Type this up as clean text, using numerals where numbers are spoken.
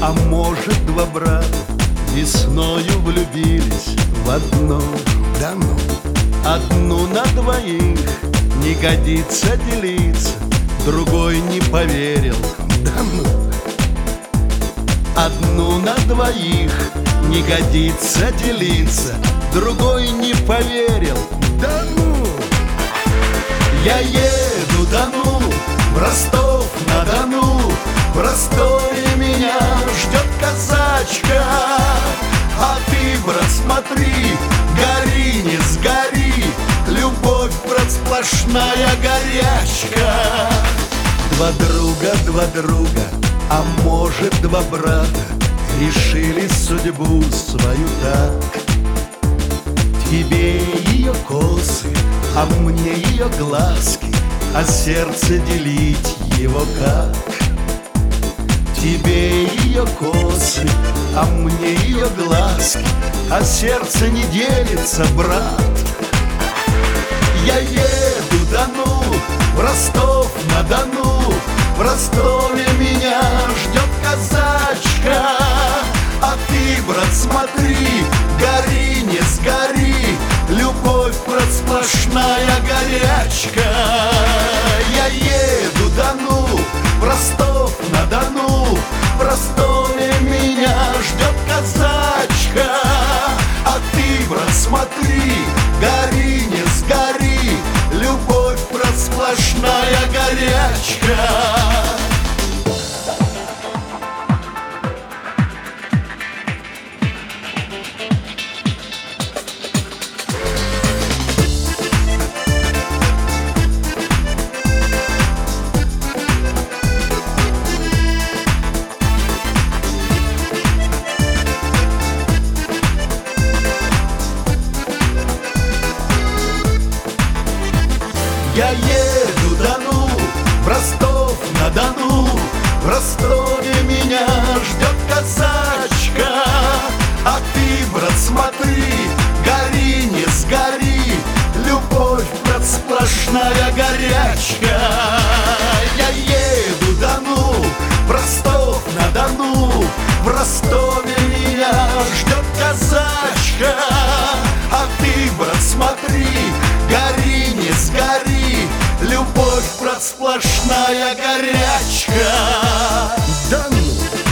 А может, два брата весною влюбились в одну. Да ну, Одну на двоих не годится делиться, другой не поверил. да ну, Одну на двоих не годится делиться, другой не поверил. да ну. Я еду Дону, в Ростов-на-Дону. В Ростове меня ждет казачка. А ты, брат, смотри, гори, не сгори. Любовь, брат, сплошная горячка. Два друга, а может, два брата решили судьбу свою так. Тебе ее косы, а мне ее глазки, а сердце делить его как? Тебе ее косы, а мне ее глазки, а сердце не делится, брат. Я еду Дону, в Ростов-на-Дону. В Ростове меня ждет казачка. А ты, брат, смотри, гори, не сгори. Любовь, брат, сплошная горячка. Я еду Дону, в Ростов-на-Дону. В Ростове меня ждет казачка. А ты, брат, смотри, гори, не сгори. Любовь, брат, сплошная горячка. Я еду Дону, в Ростов-на-Дону. В Ростове меня ждет казачка. А ты, брат, смотри, гори, не сгори. Любовь, брат, сплошная горячка. Я еду Дону, в Ростов-на-Дону. В Ростове меня ждет казачка. А ты, брат, смотри, гори, не сгори. Любовь, брат, сплошная горячка. Да ну.